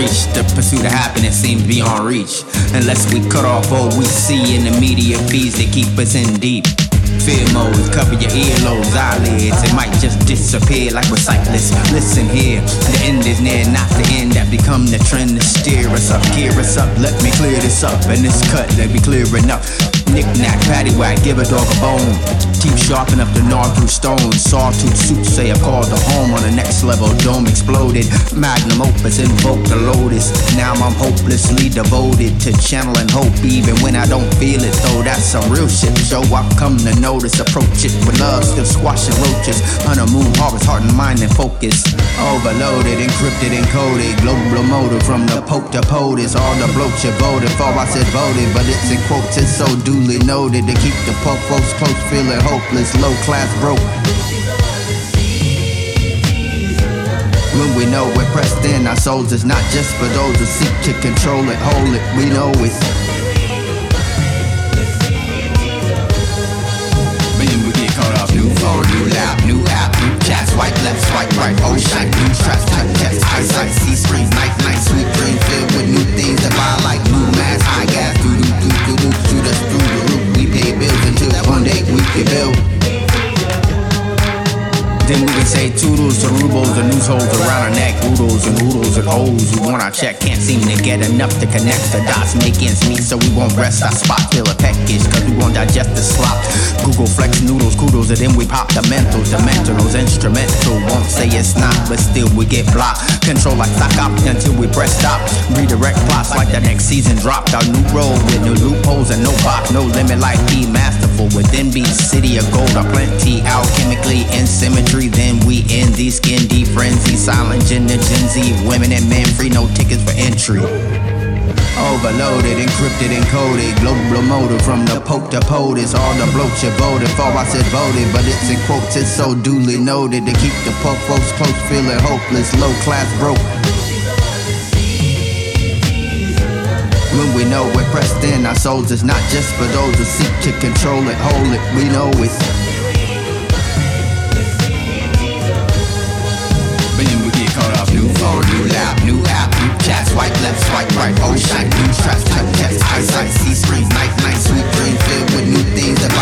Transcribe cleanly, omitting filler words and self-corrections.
reach. The pursuit of happiness seems beyond reach. Unless we cut off all we see in the media feeds that keep us in deep fear mode. Cover your earlobes, eyelids. It might just disappear like we're cyclists. Listen here, the end is near, not the end that become the trend to steer us up, gear us up. Let me clear this up, and this cut, let me clear enough. Knick-knack, paddywhack, give a dog a bone. Teeth sharp enough to gnaw through stones. Sawtooth soothsayer called the home on the next level. Dome exploded, magnum opus invoked the lotus. Now I'm hopelessly devoted to channeling hope, even when I don't feel it. Though that's some real shit. Show I've come to notice. Approach it with love, still squashing roaches. Honeymoon harvest, heart and mind and focus. Overloaded, encrypted, encoded. Global motive from the pope to POTUS. All the blokes you voted for, I said voted, but it's in quotes. It's so duly noted to keep the poor folks close, feeling hopeless, low class broke. When we know we're pressed in, our souls is not just for those who seek to control it, hold it, we know it. But then we get caught off. New phone, new lap, new app, new chat, swipe left, swipe right, oh shite, new traps, touch test, eyesight, see screens, night, sweet dreams filled with new things that buy like new mass, high gas, shoot us through the roof. We pay bills until one day we can build. Then we can say toodles to rubles, the noose holes around our neck, oodles and hoes who want our check can't seem to get enough to connect the dots, make ends meet, so we won't rest our spot, feel a peckish, cause we won't digest the slop. Google flex noodles, kudos, and then we pop the mentals, dimensionals, instrumental, won't say it's not, but still we get blocked. Control like stock option until we press stop. Redirect plots like the next season dropped. Our new road with new loopholes and no box, no limit like P masterful. Within B city of gold are plenty, alchemically in symmetry. Then we end these skin deep frenzy, silent Gen Z, women and men free, no tickets for entry. Overloaded, encrypted, encoded, global motive from the pope to POTUS. All the blokes you voted for, I said voted, but it's in quotes, it's so duly noted to keep the poor folks close, feeling hopeless, low class broke. When we know we're pressed in, our souls is not just for those who seek to control it, hold it, we know it. Caught off. New phone, new lap, new app, new chat, swipe left, swipe right, oh shite, new traps, touch test, eyesight, see screens, night, sweet dreams filled with new things that